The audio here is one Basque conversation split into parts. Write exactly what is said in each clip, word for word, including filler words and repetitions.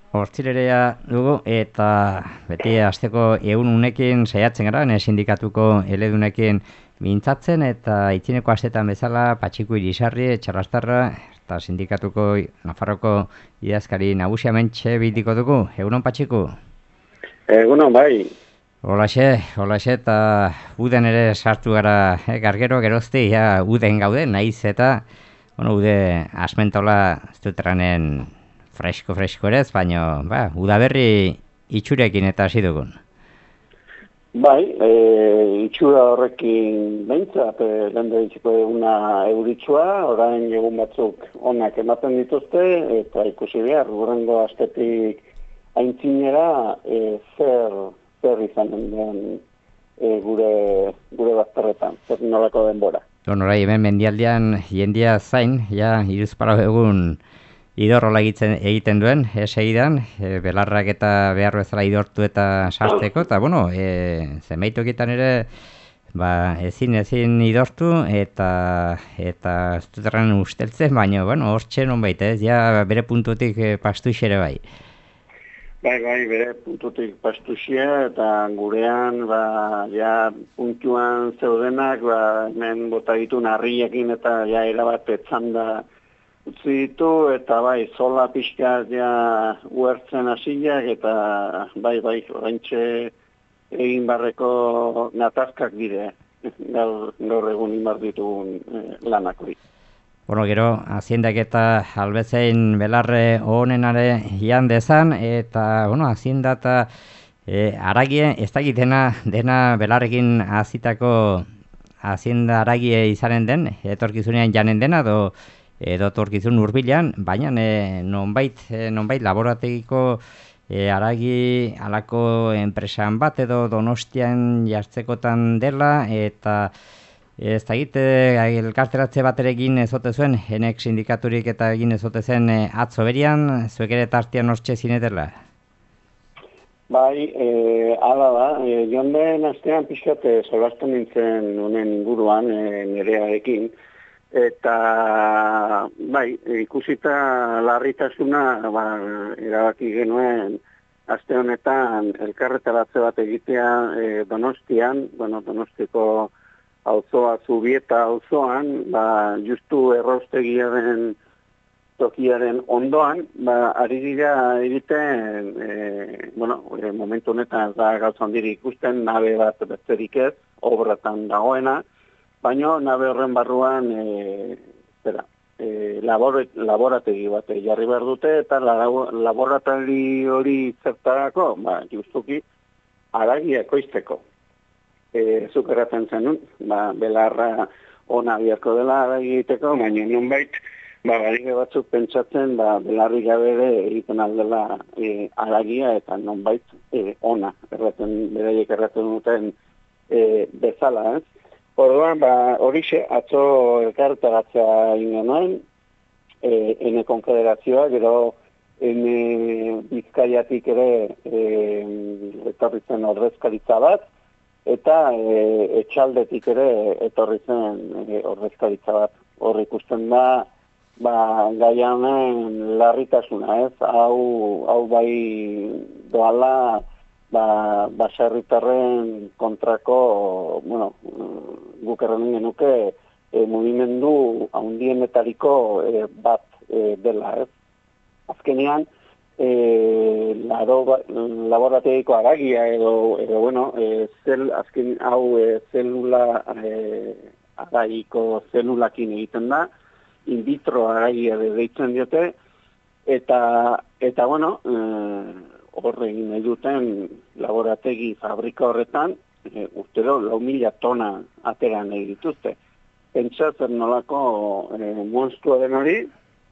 Hortzilerea dugu eta beti asteko ehun unekin saiatzen gara, ne sindikatuko eledunekin mintzatzen eta itzineko astetan bezala Patxiku Irisarri, Txarrastarra eta sindikatuko Nafarroko idazkari nagusia mentxe bitiko dugu. Egunon Patxiku? Egunon, bai. Holaxe, holaxe eta uden ere sartu gara eh, gargero gerozti, ja uden gaude, naiz eta bueno, ude asmentola ez dut eranen fresko-fresko ere ez, baina ba, udaberri itxurekin eta hasi dugun. Bai, e, itxura horrekin behintzat, e, lehen daitziko eguna euritsua, orain egun batzuk onak ematen dituzte, eta ikusi behar, gurrengo astetik aintzinera, e, zer, zer izanen den e, gure, gure bazterretan, zer nolako denbora. Onorai, hemen mendialdean jendia zain, ja, hiruzpalau egun idorrola egiten, egiten duen, esegidan, e, belarrak eta behar bezala idortu eta sartzeko, eta bueno, e, zenbaitokitan ere, ba, ezin ezin idortu eta eta ez dut erran usteltzen, baina, bueno, hortxe nonbait, ez, ja bere puntutik e, pastuix ere bai. Bai, bai, bere puntutik pastuxia eta gurean, ba, ja, puntuan zeudenak, ba, hemen bota ditu narriekin eta ja erabat etzanda utzi ditu, eta bai, zola pixka ja uertzen hasiak eta bai, bai, oraintxe egin barreko natazkak dire, gaur, gaur egun inbar ditugun eh, lanak hori. Bueno, gero, haziendak eta albezein belarre honenare ian dezan, eta, bueno, hazienda eta e, aragie, ez dakit dena, dena belarrekin hazitako hazienda aragie izanen den, etorkizunean janen dena, edo, edo etorkizun hurbilean, baina e, nonbait, e, nonbait laborategiko e, aragi alako enpresan bat edo Donostian jartzekotan dela, eta ez da egite, elkarteratze bat ere egin ezote zuen, enek sindikaturik eta egin ezote zen e, atzo berian, zuek ere tartian hortxe zinetela? Bai, e, ala da, e, joan den astean pixkate zolazten nintzen honen inguruan e, nerearekin, eta bai, ikusita larritasuna ba, erabaki genuen aste honetan elkarretaratze bat egitea e, Donostian, bueno, Donostiko auzoa Zubieta auzoan, ba, justu erraustegiaren tokiaren ondoan, ba, ari dira egiten, e, bueno, e, momentu honetan da gauza handiri ikusten, nabe bat besterik ez, obratan dagoena, baina nabe horren barruan, e, zera, e, labore, laborategi bat jarri behar dute, eta laborategi hori zertarako, ba, justuki, aragia ekoizteko. E, zuk erraten zenun, ba, belarra ona biharko dela egiteko, baina nonbait, ba, badire batzuk pentsatzen, ba, belarri gabe ere egiten aldela e, aragia eta nonbait e, ona, erraten, beraiek erraten duten e, bezala, ez? Orduan, ba, horixe, atzo elkartaratzea ingenuen, e, ene konfederazioa, gero ene Bizkaiatik ere e, etorri zen ordezkaritza bat, eta e, etxaldetik ere etorri zen e, ordezkaritza bat. Hor ikusten da, ba, gaianen larritasuna, ez? Hau, hau bai doala, ba, baserritarren kontrako, bueno, guk erranen genuke, e, mugimendu handienetariko e, bat e, dela, ez? Azkenean, E, laro, laborategiko aragia edo, edo bueno, e, zel, azken hau e, zelula e, aragiko zelulakin egiten da, in vitro aragia deitzen diote, eta, eta bueno, e, horre egin nahi duten laborategi fabrika horretan, e, urtero lau mila tona atera nahi dituzte. Pentsatzen nolako e, monstrua den hori,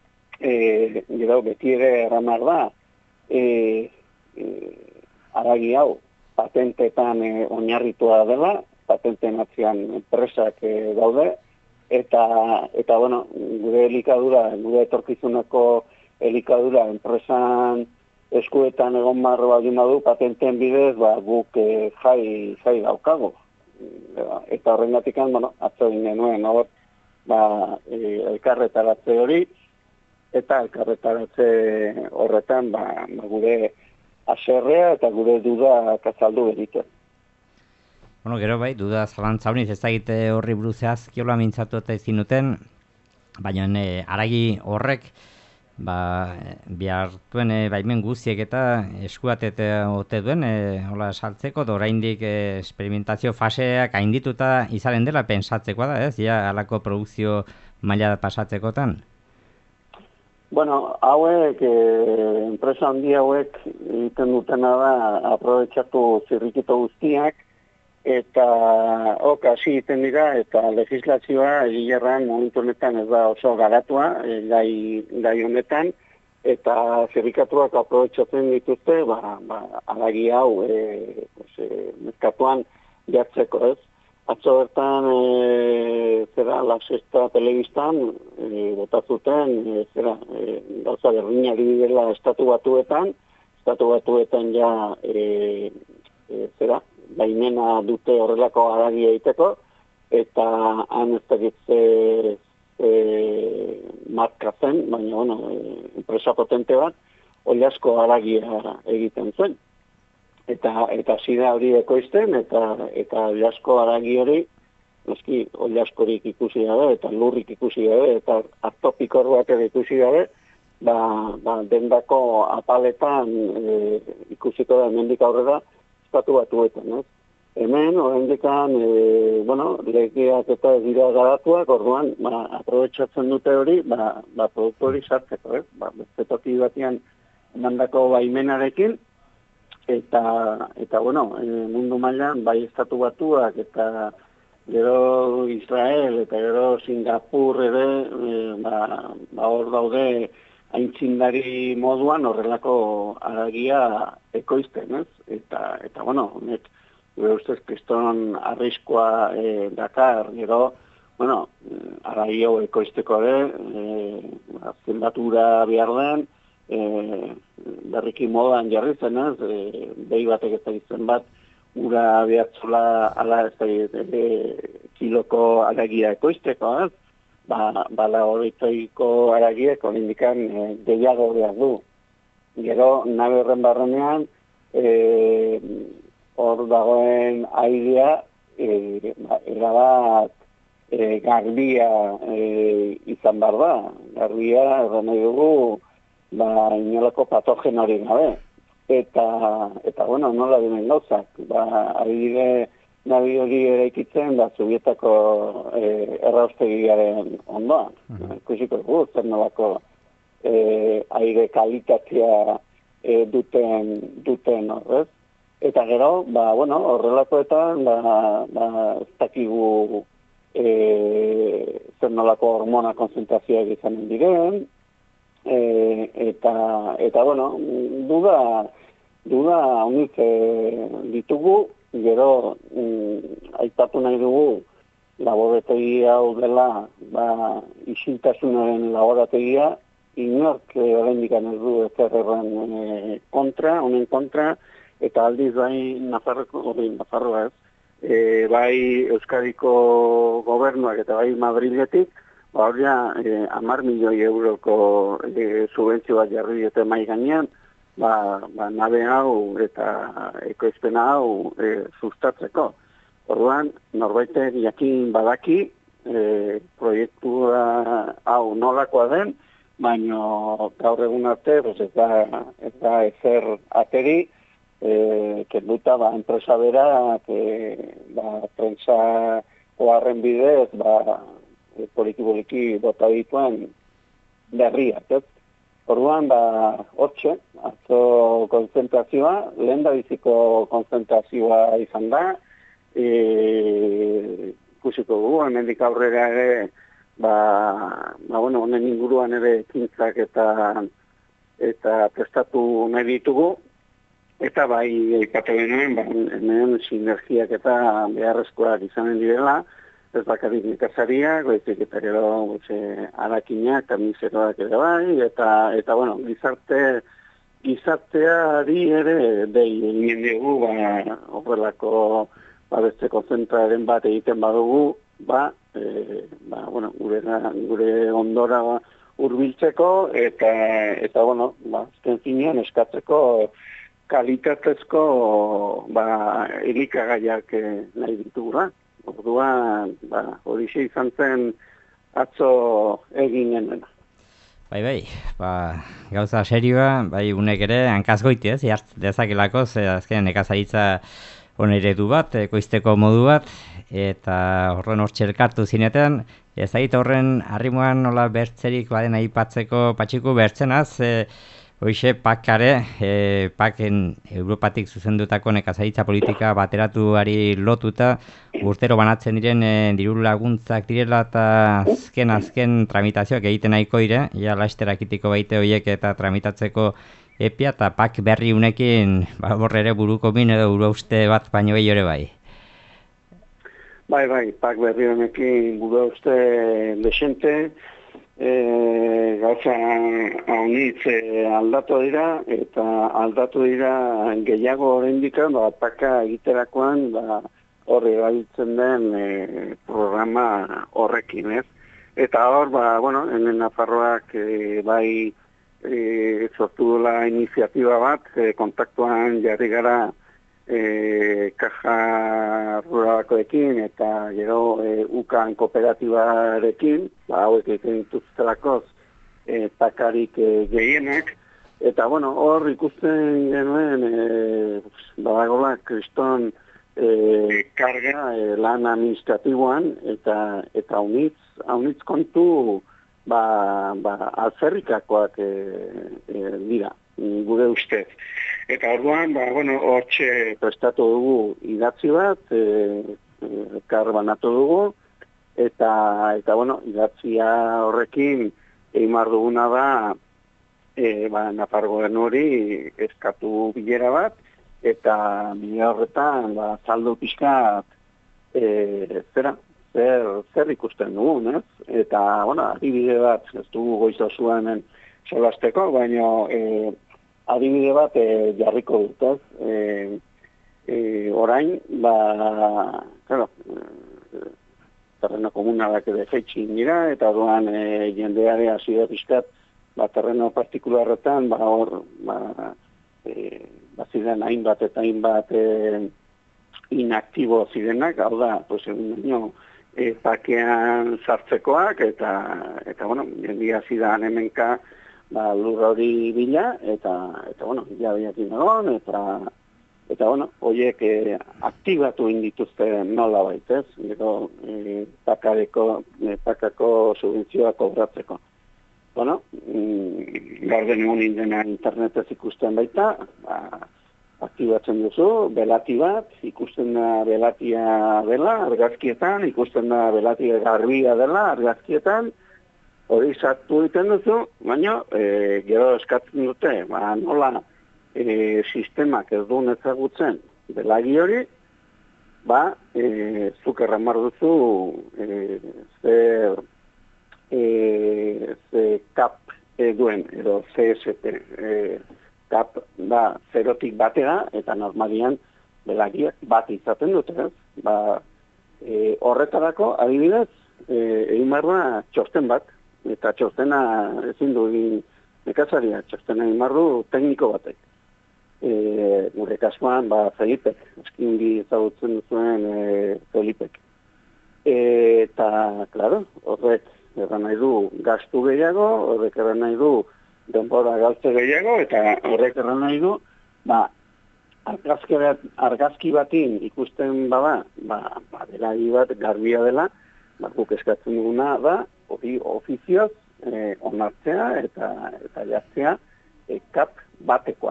e, gero beti ere erramar da, E, e, aragi hau patentetan e, oinarritua dela, patenten atzian enpresak e, daude, eta, eta bueno, gure elikadura, gure etorkizuneko elikadura enpresan eskuetan egon marro baldin badu patenten bidez, ba, guk e, jai, jai daukago. Eta horrengatik, bueno, atzo egin genuen, hor, ba, e, elkarretaratze hori, eta elkarretaratze horretan ba, ba gure aserrea eta gure duda azaldu egiten. Bueno, gero bai, duda zalantza honiz ez egite horri buruzaz kiola mintzatu eta izin duten, baina e, aragi horrek ba, bihartuen e, baimen guztiek eta eskuatete ote duen, e, hola saltzeko, da oraindik e, experimentazio faseak haindituta izaren dela pensatzekoa da, ez? Ja, alako produkzio maila pasatzekotan. Bueno, hauek, eh, enpresa handi hauek egiten dutena da aprobetxatu zirrikito guztiak, eta ok, hasi egiten dira, eta legislazioa egilerran momentu honetan ez da oso garatua, e, gai, gai honetan, eta zirrikatuak aprobetxatzen dituzte, ba, ba, aragi hau, e, pues, e, merkatuan jartzeko, ez? Atzo bertan, e, zera, La Sexta telebistan, e, botazuten, e, zera, e, gauza berdinari dela estatu batuetan, estatu batuetan ja, e, e, zera, baimena dute horrelako haragi egiteko, eta han ez dakitze e, marka zen, baina, bueno, e, enpresa potente bat, oliasko haragia egiten zuen. Eta eta zida hori ekoizten, eta eta oliasko haragi hori, noski oliaskorik ikusi gabe, eta lurrik ikusi gabe, eta atopikor bat ere ikusi gabe, ba, ba dendako apaletan e, ikusiko da hemendik aurrera, estatu batuetan, ez? Hemen, oraindikan, e, bueno, legeak eta dira garatuak, orduan, ba, aprobetxatzen dute hori, ba, ba produktu hori sartzeko, ez? Ba, beste toki batian emandako baimenarekin, eta, eta bueno, e, mundu mailan, bai estatu batuak, eta gero Israel, eta gero Singapur ere, e, ba, ba hor daude, aintzindari moduan horrelako haragia ekoizten, ez? Eta, eta bueno, honek, gure ustez, kriston arriskoa e, dakar, gero, bueno, haragi hau ekoizteko ere, e, zenbatura behar den, e, berriki modan jarri zen, ez? E, behi batek ez da bat, ura behatzola ala ez da e, kiloko haragia ekoizteko, ez? Ba, bala horretoiko haragiek orindikan e, gehiago behar du. Gero, nabe horren barrenean, e, hor dagoen airea, e, ba, erabat e, garbia e, izan behar da. Garbia, erran nahi dugu, ba, inolako patogenari gabe. Eta, eta bueno, nola dinen gauzak. Ba, aire nabi hori eraikitzen, da, Zubietako e, erraustegiaren ondoan. Uh-huh. Ikusiko dugu, zer nolako e, aire kalitatea e, duten, duten horrez. Eta gero, ba, bueno, horrelakoetan, ba, ba, ez dakigu e, zer nolako hormona konzentrazioak izanen diren, e, eta, eta, bueno, duda, duda honit e, ditugu, gero mm, aipatu nahi dugu laborategi hau dela ba, isiltasunaren laborategia, inork e, oraindik ez du ezerren e, kontra, honen kontra, eta aldiz bai Nafarroko, hori Nafarroa ez, e, bai Euskadiko gobernuak eta bai Madriletik, ba hori e, hamar milioi euroko e, subentzio bat jarri dute mai gainean, ba, ba nabe hau eta ekoizpena hau e, sustatzeko. Orduan, norbaitek jakin badaki, e, proiektua hau nolakoa den, baina gaur egun arte, pues, ez da, ez da ezer ateri, E, kenduta ba, enpresa bera que, ba, prensa oharren bidez ba, poliki-poliki bota dituen berriak, ez? Orduan, ba, hortxe, atzo konzentrazioa, lehen da biziko konzentrazioa izan da, e, ikusiko dugu, hemendik aurrera ere, ba, ba, bueno, honen inguruan ere ekintzak eta, eta prestatu nahi ditugu, eta bai, eipatu genuen, ba, hemen sinergiak eta beharrezkoak izanen direla, ez bakarrik nekazariak, baizik eta gero harakinak, kamiseroak ere bai, eta, eta bueno, gizarte, gizarteari ere dei egin dugu, ba, horrelako ba, beste konzentraren bat egiten badugu, ba, e, ba, bueno, gure, gure ondora hurbiltzeko eta eta bueno, ba, azken finean eskatzeko kalitatezko ba elikagaiak nahi ditugula. Orduan, ba, horixe izan zen atzo egin genuen. Bai, bai, ba, gauza serioa, bai, unek ere, hankazgoiti ez, jart dezakelako, ze azken nekazaritza oneredu bat, ekoizteko modu bat, eta horren hor txelkartu zinetan, ezagit horren harrimuan nola bertzerik baden aipatzeko patxiku bertzenaz, e, hoixe pakare, e, paken Europatik zuzendutako nekazaritza politika bateratuari lotuta, urtero banatzen diren e, diru laguntzak direla eta azken azken tramitazioak egiten nahiko dire, ja lasterakitiko baite horiek eta tramitatzeko epia eta pak berri unekin ba, borre ere buruko min edo buru uste bat baino gehi ere bai. Bai, bai, pak berri honekin buru uste desente, e, gauza haunitz e, aldatu dira, eta aldatu dira gehiago oraindik ba, paka egiterakoan ba, horre gabiltzen den e, programa horrekin, ez? Eta hor, ba, bueno, hemen Nafarroak e, bai e, sortu dela iniziatiba bat, e, kontaktuan jarri gara e, kaja ruralakoekin eta gero e, ukan kooperatibarekin, ba, hauek egiten dituztelakoz e, pakarik e, gehienak, eta bueno, hor ikusten genuen e, badagola kriston e, karga e, lan administratiboan eta eta unitz, unitz kontu ba, ba, alferrikakoak e, e, dira, gure ustez. Eta orduan, ba, bueno, hortxe prestatu dugu idatzi bat, e, e, kar banatu dugu, eta, eta bueno, idatzia horrekin egin behar duguna da, e, ba, Nafar gobernuri eskatu bilera bat, eta bilera horretan, ba, saldo pixkat, e, zera, zer, zer ikusten dugun, ez? Eta, bueno, adibide bat, ez dugu goizo zuen solasteko, baina, e, adibide bat e, jarriko dut, ez? E, e, orain, ba, claro, e, terreno komunalak ere jaitxin dira, eta orduan e, jendeare hasi da pixkat, ba, terreno partikularretan, ba, hor, ba, e, ba, ziren hainbat eta hainbat e, inaktibo zirenak, hau da, pues, egun e, pakean sartzekoak, eta, eta bueno, jendia zidan hemenka, ba, lur hori bila, eta, eta bueno, jabiakin egon, eta, eta bueno, horiek e, aktibatu indituzte nola baitez, gero e, pakako, e, pakako subentzioa kobratzeko. Bueno, mm, gaur den egun indena internetez ikusten baita, ba, aktibatzen duzu, belati bat, ikusten da belatia dela, argazkietan, ikusten da belatia garbia dela, argazkietan, hori sartu egiten duzu, baina e, gero eskatzen dute, ba, nola e, sistemak ez duen ezagutzen belagi hori, ba, e, zuk erramar duzu e, zer e, ze kap e, duen, edo C S T, e, kap da zerotik batera, eta normalian belagiak bat izaten dute, ez? Ba, e, horretarako, adibidez, e, egin barra txosten bat, eta txostena ezin du egin nekazaria, txostena egin barru tekniko batek. E, gure kasuan, ba, Felipek, eskingi ezagutzen duzuen e, Felipek. E, eta, klaro, horrek erran nahi du gastu gehiago, horrek erran nahi du denbora galtze gehiago, eta horrek erran nahi du, ba, argazki, bat, argazki batin ikusten bada, ba, ba, belagi bat garbia dela, ba, guk eskatzen duguna da, hori ofizioz eh, onartzea eta, eta jartzea eh, kap batekoa.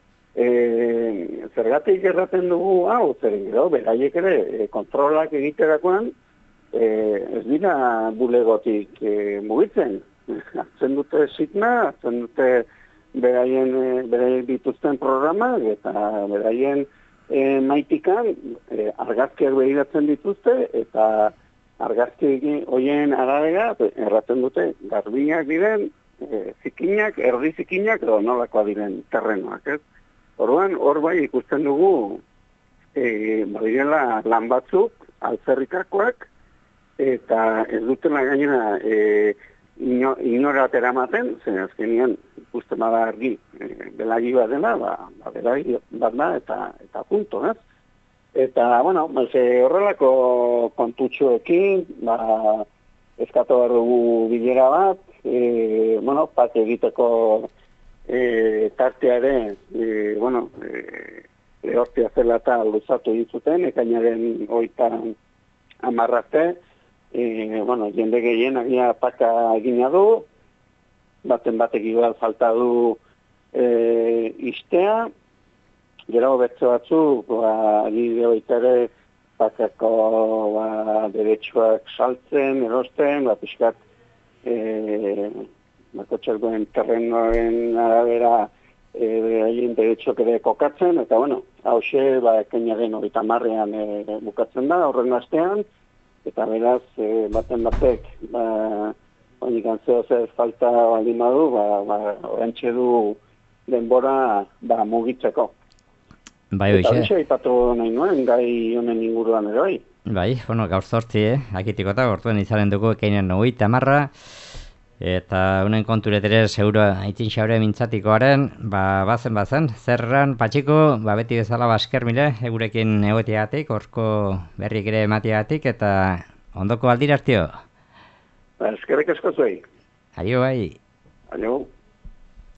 E, zergatik erraten dugu, hau, zer gero, beraiek ere, e, kontrolak egiterakoan, e, ez dira bulegotik e, mugitzen. Hartzen dute signa, hartzen dute beraien, e, beraien dituzten programak, eta beraien e, maitikan e, argazkiak behiratzen dituzte, eta argazki horien arabera, erraten dute, garbiak diren, e, zikinak, erdi zikinak, edo nolakoa diren terrenoak, ez? Orduan, hor bai ikusten dugu, e, badirela lan batzuk, alzerrikakoak, eta ez dutela gainera e, ino, inoratera maten, zen azkenean ikusten bada argi e, belagi bat dena, ba, ba belagi bat da eta, eta punto, ez? Eta, bueno, ze horrelako kontutxoekin, ba, eskatu behar dugu bilera bat, e, bueno, pat egiteko e, tartearen, e, bueno, e, lehortia zela eta luzatu dituten, ekainaren oita amarrate, e, bueno, jende gehien agia paka egina du, baten batek igual falta du e, istea, gero bertze batzu, ba, gire oita ere pakako ba, deretsuak saltzen, erosten, ba, pixkat, e, bakotxergoen terrenoen arabera, haien e, deretxok ere kokatzen, eta bueno, hause, ba, ekainaren hogeita hamarrean e, bukatzen da, horren astean, eta beraz, e, baten batek, ba, onik antzeo zer falta baldin badu, ba, ba, orantxe du denbora, ba, mugitzeko. Bai, eta hoxe. horixe, ipatu nahi nuen, gai honen inguruan ere bai. Bai, bueno, gaur zortzi, eh? Akitiko eta gortuen izaren dugu ekainen hogeita hamarra, eta unen konturetere seguro aitzin xaure mintzatikoaren, ba, bazen bazen, zerran, patxiko, ba, beti bezala basker mire, egurekin egotiagatik, orko berrik ere ematiagatik, eta ondoko aldira hartio. Ba, eskerrik asko zuei. Aio, bai. Aio.